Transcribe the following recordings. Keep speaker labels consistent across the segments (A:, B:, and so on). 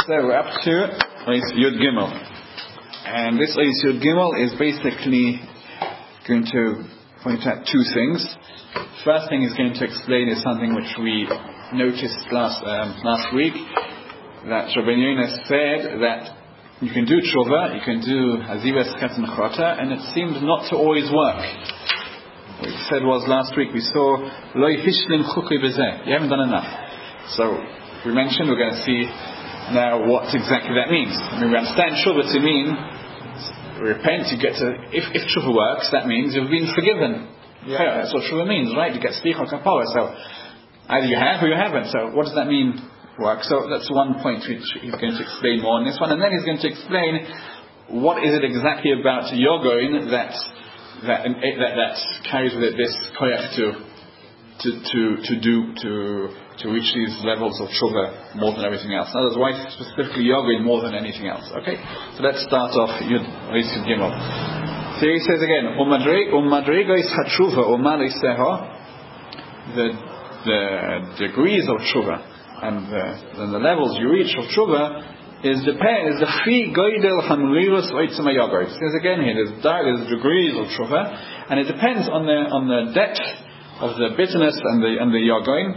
A: So we're up to Ois Yud Gimel. And this Ois Yud Gimel is basically going to point out two things. First thing he's going to explain is something which we noticed last week, that Rabbi Yonah said that you can do tshuva, you can do azivas katan chata, and it seems not to always work. What he said was last week, we saw lo yishlim chukui bezeh, you haven't done enough. So we mentioned we're going to see now what exactly that means. I mean, we understand tshuva to mean repent. You get to if tshuva works, that means you've been forgiven. Yeah, that's what tshuva means, right? You get slicha kapara. So either you have or you haven't. So what does that mean? Work. So that's one point which he's going to explain more on this one, and then he's going to explain what is it exactly about yogoin that carries with it this koyach to reach these levels of tshuva more than everything else. In other words, why specifically yogoin more than anything else? Okay, so let's start off Yud Gimel. So he says again, umadregos hatshuva umaliseha, the degrees of tshuva and the levels you reach of tshuva is the fi goydel hamrirus oitzma yogoin. It says again here, there's degrees of tshuva, and it depends on the depth of the bitterness and the yogoin.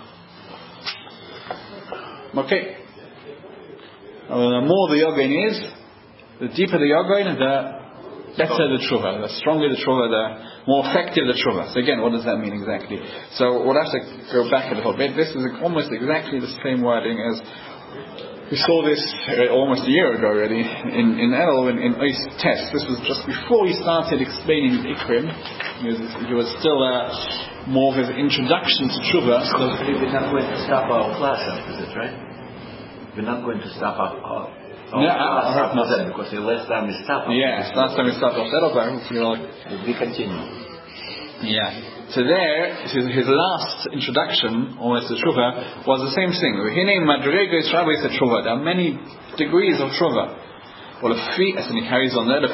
A: Okay. The more the yogoin is, the deeper the yogoin, the better the tshuva, the stronger the tshuva, the more effective the tshuva. So again, what does that mean exactly? So we'll have to go back a little bit. This is almost exactly the same wording as we saw this almost a year ago already in Elul in Ois Test. This was just before he started explaining Ikrim. He was still more of his introduction to tshuva.
B: So we're not going to stop our class after this, right? We're not going to stop our class after that, because the last time we stopped.
A: Yes, last time we stopped off that, but hopefully
B: we continue.
A: Yeah. So there, his last introduction, almost to tshuva, was the same thing. There are many degrees of tshuva. Well, and he carries on there. The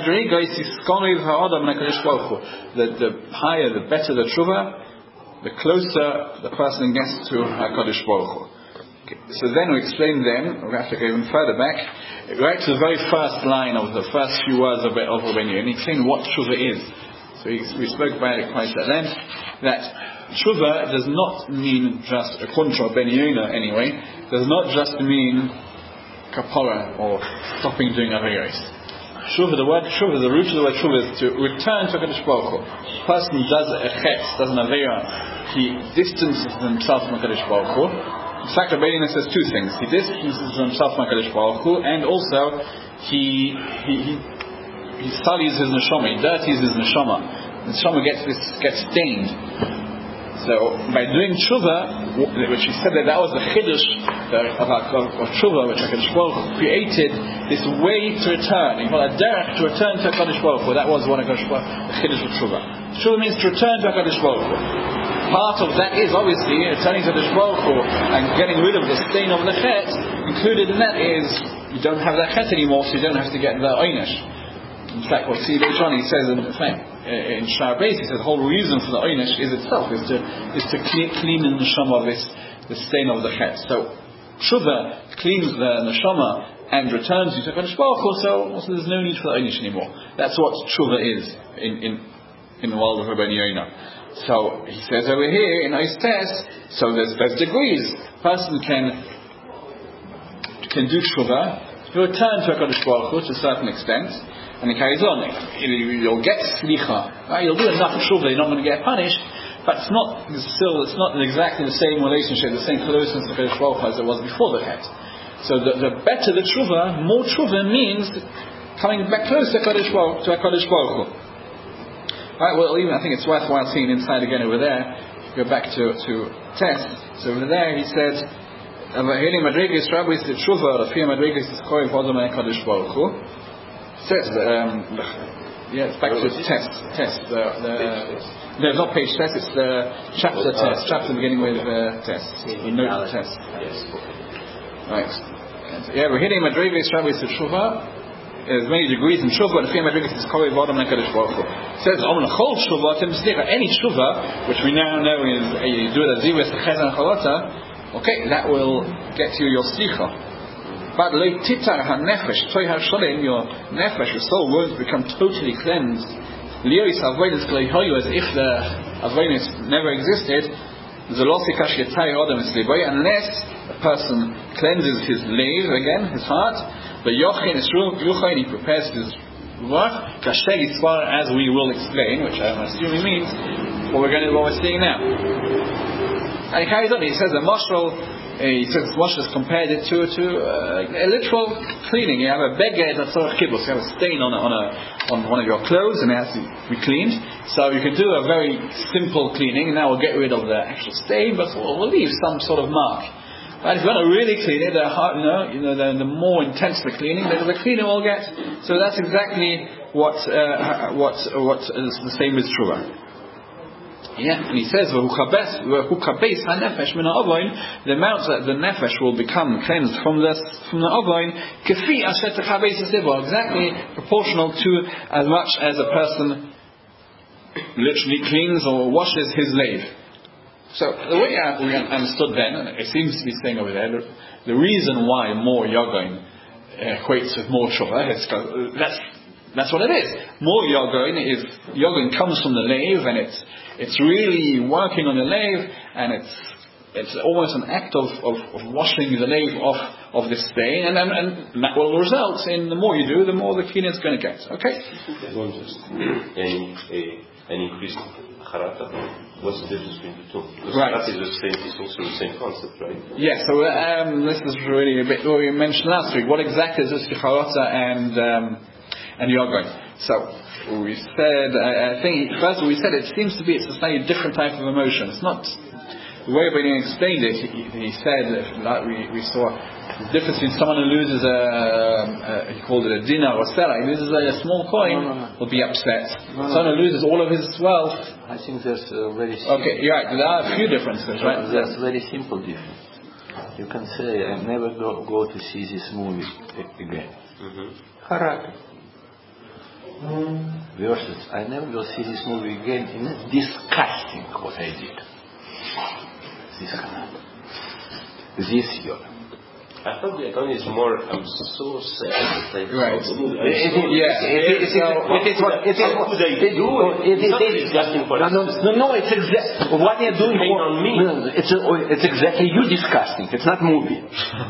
A: higher, the better the tshuva, the closer the person gets to HaKadosh Baruch Hu. Okay. So then we explain we have to go even further back, right to the very first line of the first few words of Rabbi Yonah, and he explained what tshuva is. So we spoke about it quite at length, that tshuva does not mean just, according to Rabbi Yonah anyway, does not just mean kapara or stopping doing averos. Tshuva, the root of the word tshuva is to return to HaKadosh Baruch Hu. A person does a chet, does an avera, he distances himself from HaKadosh Baruch Hu. In fact, Rabbi Yonah says two things. He distances himself from HaKadosh Baruch Hu, and also he sullies his neshama, he dirties his neshama. The neshama gets stained. So by doing tshuva, which he said that was the chiddush of tshuva, which HaKadosh Baruch Hu created this way to return. He called a derech to return to HaKadosh Baruch Hu. That was what the chiddush of tshuva. Tshuva means to return to HaKadosh Baruch Hu. Part of that is obviously returning to HaKadosh Baruch Hu and getting rid of the stain of the chet. Included in that is you don't have that chet anymore, so you don't have to get the oynish. In fact, we'll see later on, he says in Shar Beis, he says the whole reason for the oynish is to clean the neshama of the stain of the chet. So tshuva cleans the neshama and returns you to HaKadosh Baruch Hu, so also there's no need for the oynish anymore. That's what tshuva is in the world of Rabbi Yonah. So he says over here in Ois Test, so there's degrees. A person can do tshuva, you return to HaKadosh Baruch Hu to a certain extent. And he carries on. You'll get slicha, right? You'll do enough tshuva, you're not going to get punished, but it's not exactly the same relationship, the same closeness to HaKadosh Baruch Hu as it was before the chet. So the better the tshuva, more tshuva means coming back close to HaKadosh Baruch Hu. Right? Well, even I think it's worthwhile seeing inside again over there. Go back to test. So over there he said, "Healing madrigas rabbis the tshuva, the fear madrigas is koy v'odom HaKadosh Baruch Hu." Says it's back to test. There's not page test, it's the chapter test. Chapter beginning with test. Note test.
B: Yes.
A: Right. We're hitting madrigas rabbis the tshuva. There's many degrees in tshuva, and the fear madrigas is koy v'odom HaKadosh Baruch Hu. Says on chol tshuva, any tshuva, which we now know is you do it as zivus chesed and chalota. Okay, that will get you your slicha. But titar ha-nefesh, toy ha-shalim, your nefesh, your soul, won't become totally cleansed. Lios avoidance kleihoyu, as if the avoidance never existed. Zolosikash yetay odom esliboy, unless a person cleanses his leiv again, his heart. The yochin is yuchain, he prepares his ruach. Kasher yitzvar, as we will explain, which I'm assuming means what we're seeing now. And he carries on. He says the mashal. He says Moshe has compared it to a literal cleaning. You have a beged that's sort of kibbutz. You have a stain on one of your clothes, and it has to be cleaned. So you can do a very simple cleaning. Now we'll get rid of the actual stain, but we'll leave some sort of mark. But if you want to really clean it, the more intense the cleaning, the cleaner will get. So that's exactly what is the same with Truvah. Yeah, and he says, the amount that the nefesh will become cleansed from the avoin, exactly proportional to as much as a person literally cleans or washes his lave. So the way we understood then, and it seems to be saying over there, the reason why more yagoin equates with more tshuva, that's what it is. More yagoin comes from the lave, and it's really working on the lave, and it's almost an act of washing the lave off of this stain, and that will result in the more you do, the more the cleaner it's going to get. Okay?
C: An increased harata. What's the difference between the two? Because
A: right.
C: It's also the same concept, right?
A: Yeah. So this is really a bit what we mentioned last week. What exactly is this harata and yogoin? So we said, I think first we said it seems to be it's a slightly different type of emotion. It's not the way Benny explained it. He said that we saw the difference between someone who loses he called it a dinar or selah. He loses a small coin, will be upset. Someone who loses all of his wealth.
B: I think there's very simple.
A: Okay, you're right. There are a few differences, right?
B: There's very simple difference. You can say, I never go to see this movie again. Harata. Versus, I never will see this movie again. It's disgusting what I did. This harata. This yoga.
C: I thought the Adon is more, I'm so sad that I
A: right.
C: saw the movie.
B: It is what it's exactly what you're doing
C: on me.
B: It's exactly you disgusting. It's not movie.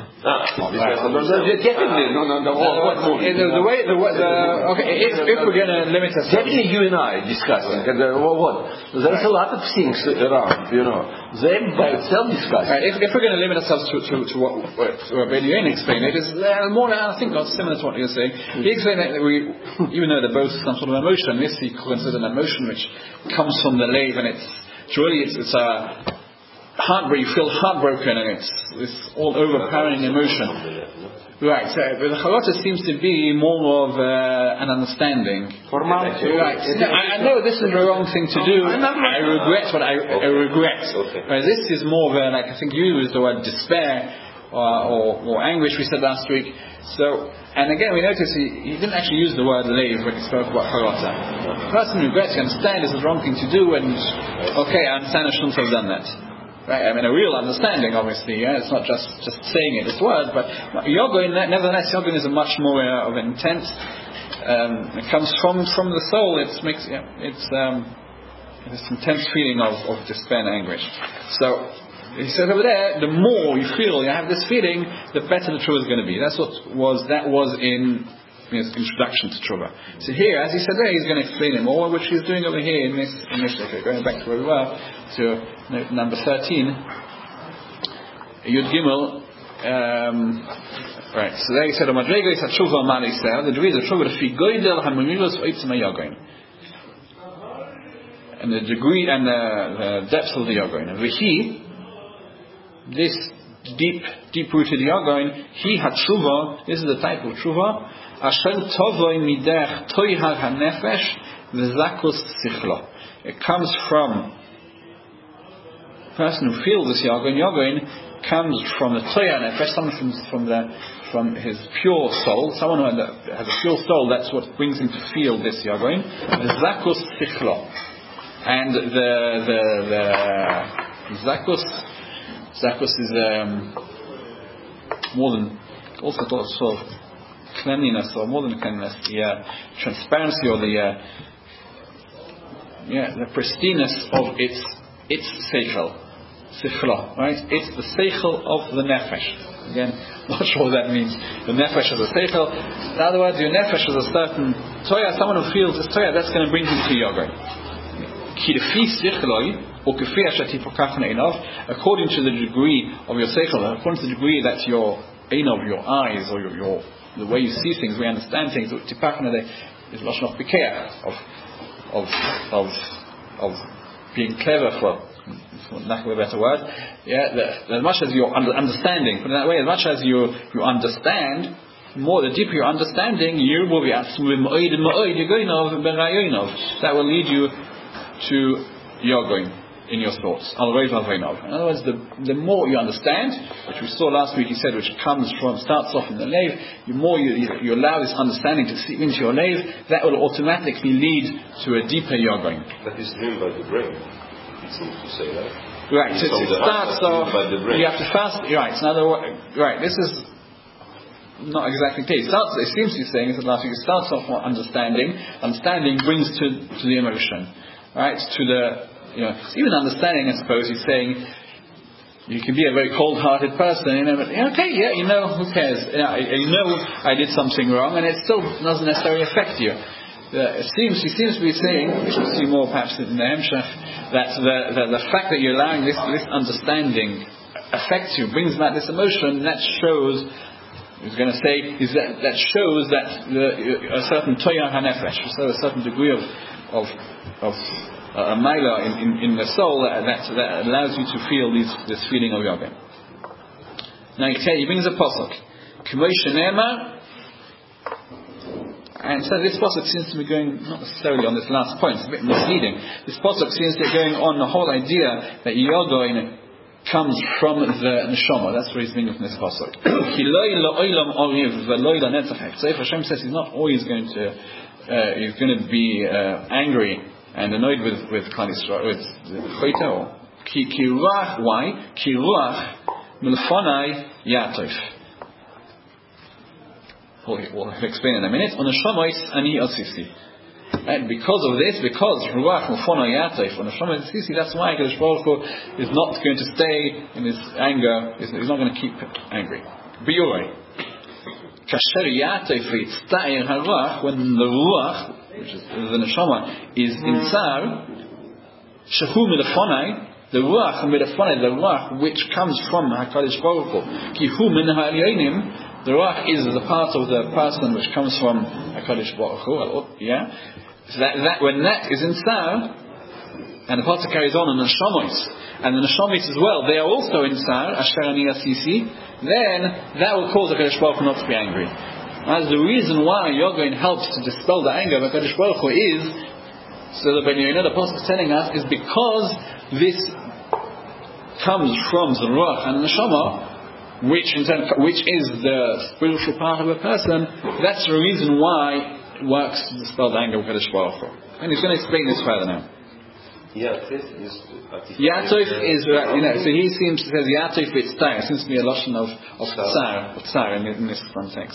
A: If we're going to limit ourselves,
B: definitely you and I discussing. There's a lot of things around, They by itself discussing.
A: Right, if we're going to limit ourselves to what Ben explained, it is more, I think, not similar to what you're saying. He explained that even though they're both some sort of emotion, this he considers an emotion which comes from the lave, and it's a heartbreak. You feel heartbroken, and it's this all overpowering emotion. Right, so the chalata seems to be more of an understanding.
B: Formality.
A: Right. I know this is the wrong thing to do. I regret what I regret. Right, this is more of I think you used the word despair or anguish we said last week. So, and again we notice he didn't actually use the word lave when he spoke about chalata. The person who regrets, you understand this is the wrong thing to do, and okay, I understand I shouldn't have done that. Right, I mean a real understanding, obviously. Yeah, it's not just saying it, it's word. But yogoin, nevertheless, yogoin is a much more of an intent. It comes from the soul. It's this intense feeling of despair and anguish. So he says over there, the more you feel, you have this feeling, the better the truth is going to be. That was in his introduction to Truvah. So here, as he said there, he's going to explain it more, which he's doing over here in this. Okay, going back to where we were, to note number 13, Yud Gimel. Right. So there he said, "Madrega is a Truvah Malisel. The degree of Truvah fi goydel hamimilos oitzma yagoin." And the degree and the depth of the yagoin. And this deep-rooted yagoin, he had Truvah. This is the type of Truvah. Asher tovoi midech toihar hanefesh v'zakus sichlo. It comes from the person who feels this yagoin. Yagoin comes from the toihar nefesh, someone from his pure soul. Someone who has a pure soul. That's what brings him to feel this yagoin. V'zakus sichlo, and the zakus is more than also sort of cleanliness, or more than cleanliness, the transparency, or the pristineness of its seichel, sichla, right? It's the seichel of the nefesh. Again, not sure what that means. The nefesh is a seichel. In other words, your nefesh is a certain toya. Someone who feels this toya, that's going to bring him to yoga. According to the degree of your seichel, according to the degree that your eyes, or the way you see things, we understand things. Tipachna is lashon of pikeach, of being clever, for lack of a better word. As much as your understanding, put it that way, as much as you understand, the deeper your understanding, you will be that will lead you to yoga in your thoughts. In other words, the more you understand, which we saw last week, he said, which starts off in the leiv, the more you allow this understanding to seep into your leiv, that will automatically lead to a deeper yoga.
C: That is driven by the brain. It seems to say that.
A: Right. So it starts off. You have to fast. Right. So in other words, right. This is not exactly clear. It seems to be saying that last week. It starts off with understanding. Understanding brings to the emotion. Right. To the even understanding, I suppose, he's saying you can be a very cold-hearted person, but who cares? I did something wrong, and it still doesn't necessarily affect you. He seems to be saying, we should see more perhaps in the Hemshech, that the fact that you're allowing this understanding affects you, brings back this emotion, that shows, he's going to say, that shows that a certain toya hanefesh, so a certain degree of a maila in the soul that allows you to feel this feeling of yoga. Now he brings a pasuk, K'mosh Ne'emar, and so this pasuk seems to be going not necessarily on this last point. It's a bit misleading. This pasuk seems to be going on the whole idea that yoga comes from the neshama. That's where he's bringing from this pasuk. So if Hashem says he's not always going to, he's going to be angry and annoyed with Klal Yisrael, with Choito. Ki ruach, why? Ki ruach milfonai yatov. We'll explain in a minute. On the shamois ani asisi. And because of this, because ruach milfonai yatov, on the shamois asisi, that's why Kadosh Baruch Hu is not going to stay in his anger. He's not going to keep angry. Biurei. Kasher yatov yitzta'ir haruach, when the ruach, which is the neshama, is in tsar, shehu milefonai, the ruach which comes from HaKadosh Baruch Hu, ki hu min ha'alyonim, the ruach is the part of the person which comes from HaKadosh Baruch Hu, so that when that is in tsar, and the pasuk carries on the neshamois, and the neshamois as well, they are also in tsar, asher ani asisi, then that will cause HaKadosh Baruch Hu not to be angry. As the reason why Yogain helps to dispel the anger of HaKadosh Baruch Hu is, so the Ben Yoina, the Apostle is telling us, is because this comes from the Ruach and the Neshama, which is the spiritual part of a person. That's the reason why it works to dispel the anger of HaKadosh Baruch Hu. And he's going to explain this further now.
C: Yatov
A: is, so he seems to say Yatov it's tsar. It seems to be a lotion of tsar in this context,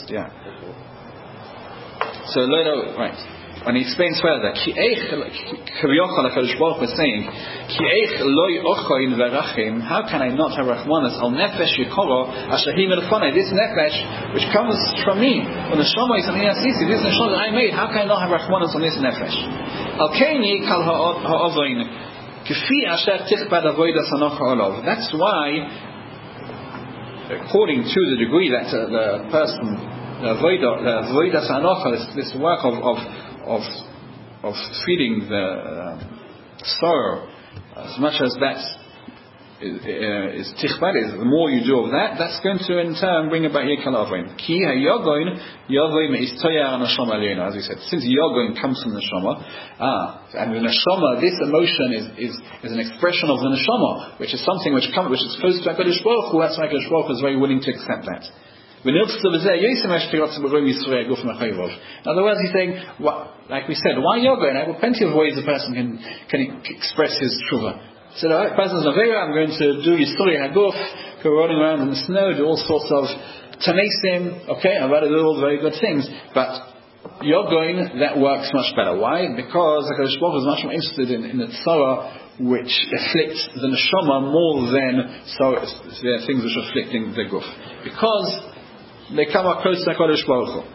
A: So right. And he explains further, Ki eich k'viyochal HaKadosh Baruch Hu is saying, Ki eich loy ochoin v'rachim, how can I not have rachmanas al nefesh yikoro asher hi melfonai, this nefesh which comes from me, on the shama is an asisi, this neshama that I made, how can I not have rachmanas on this nefesh? Al keini kal ha'ovoin, k'fi asher tichbad avodas anoch ha'olov. That's why, according to the degree that the person, the avodas anoch, this work of feeding the sorrow, as much as that is tichbad, the more you do of that, that's going to in turn bring about yekal avoin. Ki hayogoin is toyar neshama aliyona, as we said. Since yogoin comes from the neshama, and the neshama, this emotion is an expression of the neshama, which is something which is close to HaKadosh Baruch Hu. That's why HaKadosh Baruch Hu is very willing to accept that. In other words, he's saying, like we said, why yoga? And I have plenty of ways a person can express his tshuva. So the person's Avera, I'm going to do Yisuri Haguf, go running around in the snow, do all sorts of Tanesim, okay, Avodah Zarah, all very good things, but Yogoin, that works much better. Why? Because HaKadosh Baruch Hu is much more interested in the tzara which afflicts the neshama more than the things which are afflicting the guf. Because they come up close to HaKadosh Baruch Hu.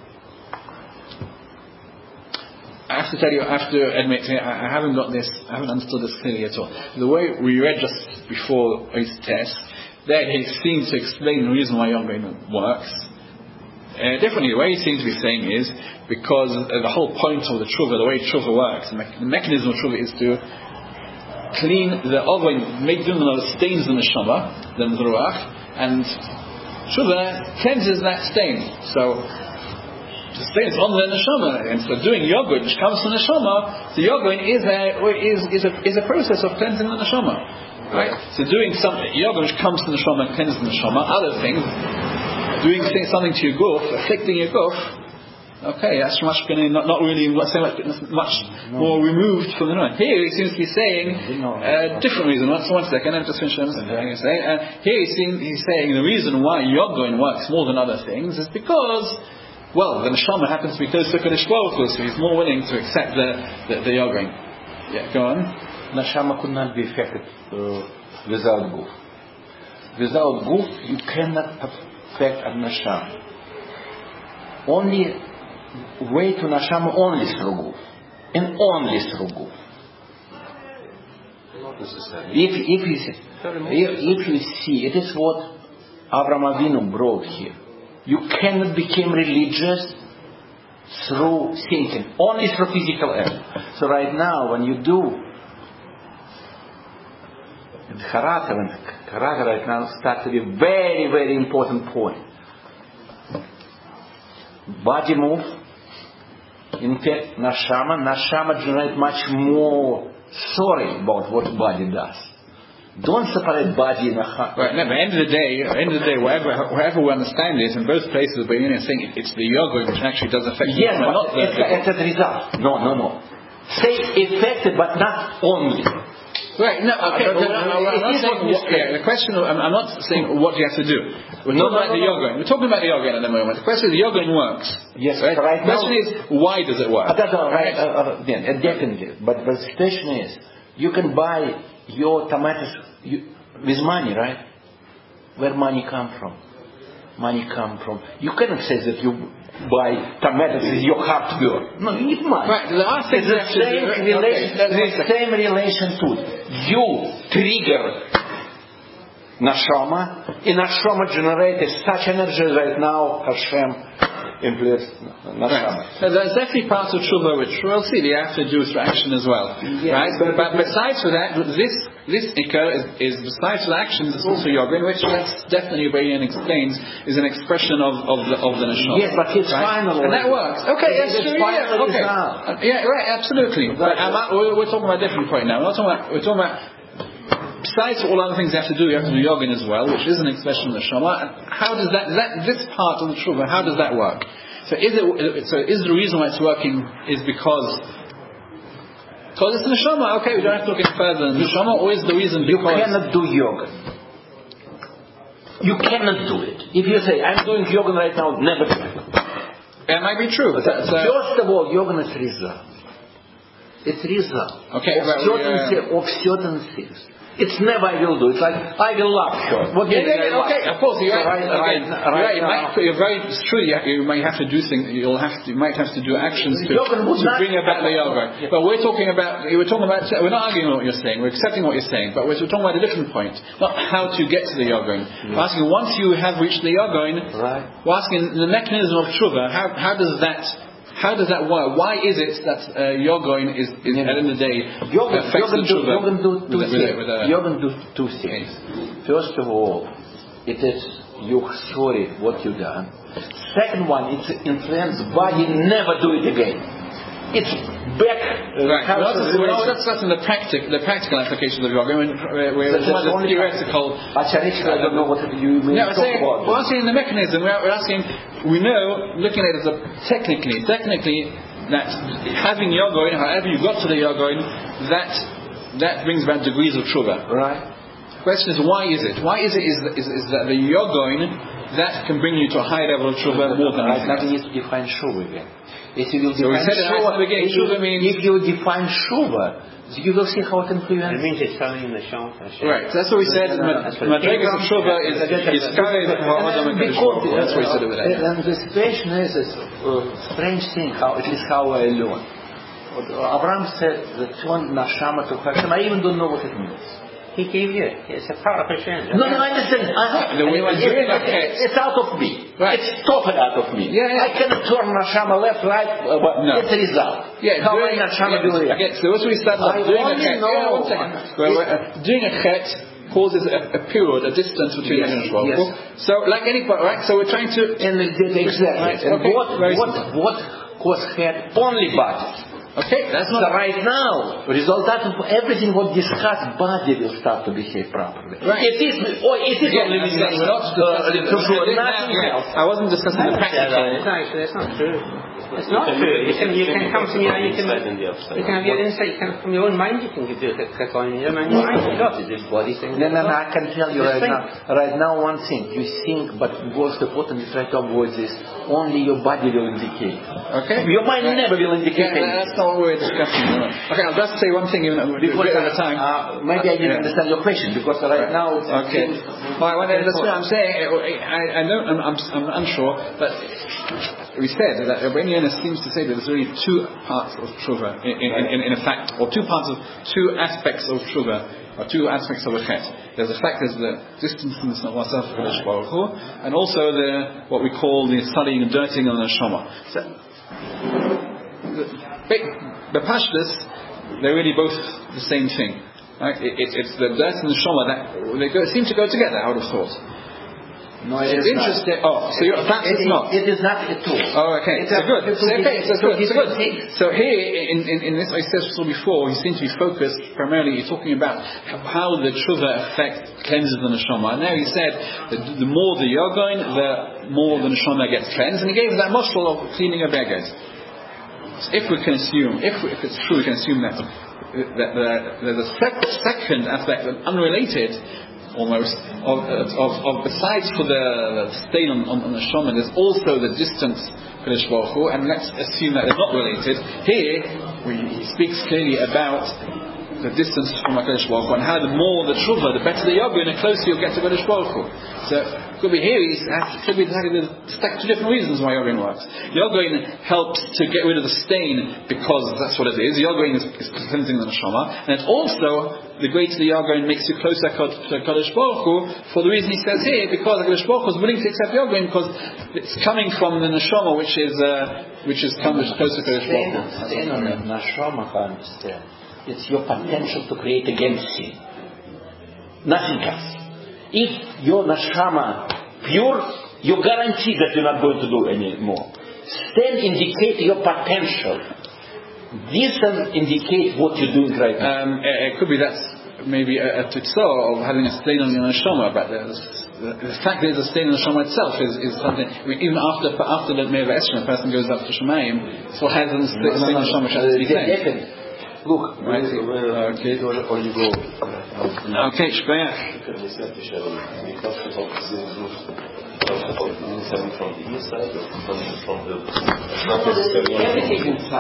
A: I have to tell you, I have to admit, I haven't understood this clearly at all. The way we read just before his test, there he seems to explain the reason why Yogoin works. Differently, the way he seems to be saying is because the whole point of the tshuva, the way tshuva works, the mechanism of tshuva is to clean the oven, make them the stains in the neshama, the ruach, and tshuva cleanses that stain. So the stain is on the neshama, and so doing yogoin, which comes from the neshama, the yogoin is a process of cleansing the neshama, right? So doing something yogoin which comes from the neshama and cleanses the neshama, other things. Doing something to your guf, afflicting your guf, okay, that's much not really much more removed from the noise. Here he seems to be saying a different reason. One second, I'm just finishing what I'm saying. Here he's saying the reason why Yogoin works more than other things is because, well, the neshama happens to be close to Kodesh Baruch Hu, so he's more willing to accept the Yogoin. Yeah, go on.
B: Neshama could not be affected without guf. Without guf, you cannot affect neshama. Only way to neshama only through guf, and only through guf. If you see, it is what Avraham Avinu brought here. You cannot become religious through thinking, only through physical act. So right now, when you do Harata, when Harata right now starts to be a very, very important point. Body move. In fact, Nashama generates much more sorry about what body does. Don't separate body and heart.
A: Right. No, but at the end of the day, wherever we understand this, in both places, we're saying it's the yoga which actually does affect.
B: Yes, but not it's a result. No. Say affected, but not only.
A: Right, no, okay. The question, I'm not saying what you have to do. We're talking about the yoga. We're talking about the yoga at the moment. The question is, the yoga works.
B: Yes,
A: right?
B: Right.
A: The question is, why does it work?
B: Definitely. But the situation is, you can buy your tomatoes with money, right? Where money come from? You cannot say that you buy tomatoes with your heart pure. No, you need money.
A: Right.
B: It's the same relation to it. You trigger neshama, and neshama generates such energy right now Hashem influenced neshama.
A: Right. So there's definitely parts of tshuva which we'll see they have to do through action as well. Yes, right? But besides for that, this ikar is besides the actions, it's also yoga, which that's definitely Rabbeinu explains is an expression of the neshama.
B: Yes, but it's final.
A: And that works. Okay, that's true. Yeah, okay. Yeah, right, absolutely. But we're talking about a different point now. We're talking about besides all other things you have to do yoga as well, which is an expression of the neshama. How does this part of the tshuva, how does that work? So is the reason why it's working is because it's the neshama? Okay, we don't have to look any further. The neshama, or is the reason because
B: you cannot do yoga? You cannot do it. If you say I'm doing yoga right now, never do it.
A: That might be true.
B: First of all, yoga is result. It's result of certain things. It's never I will do. It's like I will laugh. Sure.
A: What okay, of course you're right. It's true. You might have to do things. You might have to do actions to bring about the yoga. Yeah. But we're talking about. We're not arguing what you're saying. We're accepting what you're saying. But we're talking about a different point. Not how to get to the yoga. We're asking once you have reached the yoga.
B: Right.
A: We're asking the mechanism of tshuva. How does that work? Why is it that yogoin is at the end of the day affects the tshuva?
B: You're going to do two things. First of all, it is you're sorry what you done. Second one, it's influence body, never do it again. It's back.
A: Right. We're discussing the practical application of yoga. We're theoretical.
B: Theoretical, I don't know what you mean.
A: No, we're asking the mechanism. We're asking. We know, looking at it as technically, that having yogoin, however you got to the yogoin, that brings about degrees of tshuva.
B: Right.
A: The question is, why is it? Why is it that the yogoin that can bring you to a high level of tshuva more than
B: Right
A: anything
B: now
A: else.
B: we need to define shuva again. If you will
A: So we
B: define
A: said it right at the beginning, tshuva means...
B: if you define shuva, you will see how it
C: It
B: influences.
C: means it's telling in the sham.
A: Right, that's what we said. Madrigas of tshuva is carried Adam HaKadosh Baruch Hu. That's what we said over there.
B: And the situation is a strange thing, at least how I learned. Abraham said that turn nashama to Hashem. I even don't know what it means.
C: He gave you. It's a part of Hashem.
B: No, I understand. It's out of me.
A: Right.
B: It's totally out of me.
A: Yeah.
B: I cannot turn nashama left, right. But
A: No.
B: it's a result.
A: Yeah,
B: how I nashama do it?
A: Again, so what we started off,
B: I
A: doing a
B: only
A: chet,
B: know-
A: one second. Doing a chet causes a period, a distance between
B: Yes,
A: the Baruch Hu.
B: yes.
A: So, like any part, right? So we're trying to...
B: Exactly. And
A: Okay,
B: what cause had only bodies?
A: Okay, that's
B: So
A: not...
B: right now, result of everything what discussed, body will start to behave properly.
A: Right.
B: It is only
A: We're not discussing
B: nothing else.
A: I wasn't discussing the practical...
C: It's not true. It's not true. You can come to me and you can have your insight. You can, from your own mind, you can do it. Click on your own mind. You got this body thing.
B: No, I can tell you right now one thing. You think, but most important you try to avoid this. Only your body will indicate.
A: Okay.
B: Your mind never will indicate anything.
A: That's not what we're discussing. Okay, I'll just say one thing even at a time.
B: Maybe I didn't understand your question because right now it's
A: okay. Well, that's what I'm saying. I'm unsure, but we said that Rabbi Yonah seems to say that there's really two parts of tshuva in a fact, or two aspects of tshuva, or two aspects of a chet. There's the fact there's the distanceness of oneself from Kadosh Baruch Hu, and also what we call the studying and dirtying of the neshama. So, the pashtus, they're really both the same thing. Right? It's the dirt and the neshama that seem to go together, I would have thought.
B: No, it
A: it's
B: is
A: interesting.
B: Not.
A: So your fact is not.
B: It is not at all.
A: Oh, okay. So good. So here, in this I said before, you seem to be focused primarily. You're talking about how the tshuva effect cleanses the neshama. And now he said that the more the yogain, the more the neshama gets cleansed. And he gave that mashal of cleaning a beged. So if we can assume, if it's true, we can assume that there's a second aspect, unrelated. Almost of besides for the stain on the shaman, there's also the distance Kadosh Baruch Hu, and let's assume that they're not related. Here he speaks clearly about the distance from Kadosh Baruch Hu, and how the more the tshuva, the better the yoga, and the closer you'll get to Kadosh Baruch Hu. So could be here. Could be exactly two different reasons why yogain works. Yogain helps to get rid of the stain because that's what it is. Yogain is cleansing the neshama, and it's also the greater the yogain makes you closer to Kadosh Baruch Hu. For the reason he says here, because Kadosh Baruch Hu is willing to accept yogain because it's coming from the neshama, which is coming closer to Kadosh Baruch Hu.
B: Stain on the neshama, I understand. It's your potential to create again sin. Nothing else. If your neshama pure, you guarantee that you're not going to do any more. Stain indicate your potential. This can indicate what you're doing right now.
A: It could be that's maybe a tutzah of having a stain on your neshama, but the fact that there's a stain on the neshama itself is something. I mean, even after the Me'eva Esrei, a person goes up to Shemayim, so has a stain on the neshama which has to be cleansed.
B: Look,
A: right. Okay. Okay, Shkoyach.
C: From the east side or from the